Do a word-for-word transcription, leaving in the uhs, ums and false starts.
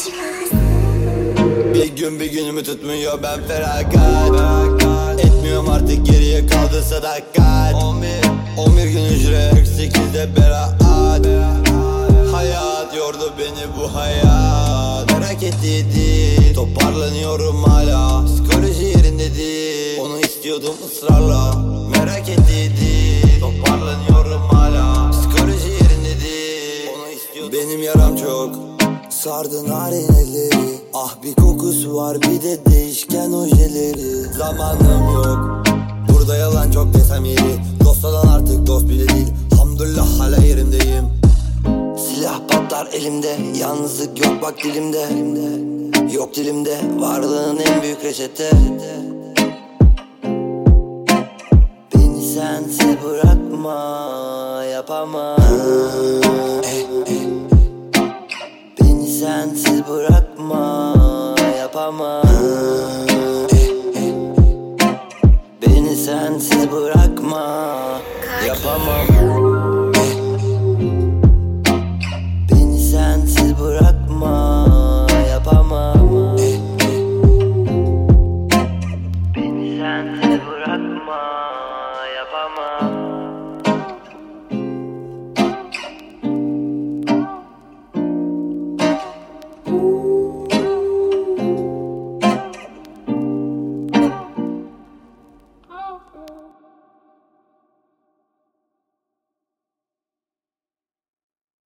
Bir gün bir günümü tutmuyor, ben feragat. Etmiyorum artık, geriye kaldı sadakat. On bir gün hücre, kırk sekizde beraat. Hayat yordu beni, bu hayat merak ettiydi. Toparlanıyorum hala, psikoloji yerinde değil. Onu istiyordum ısrarla, merak ettiydi. Toparlanıyorum hala, psikoloji yerinde değil. Onu istiyordum. Benim yaram çok sardı narin elleri. Ah bir kokusu var, bir de değişken ojeleri. Zamanım yok, burada yalan çok desem yeri. Dost olan artık dost bile değil. Hamdülillah hala yerimdeyim. Silah patlar elimde, yalnızlık yok bak dilimde. Yok dilimde, varlığın en büyük reçete. Beni sensiz bırakma, yapamam. eh, eh. Beni sensiz bırakma, yapamam. eh, eh. Beni sensiz bırakma, yapamam.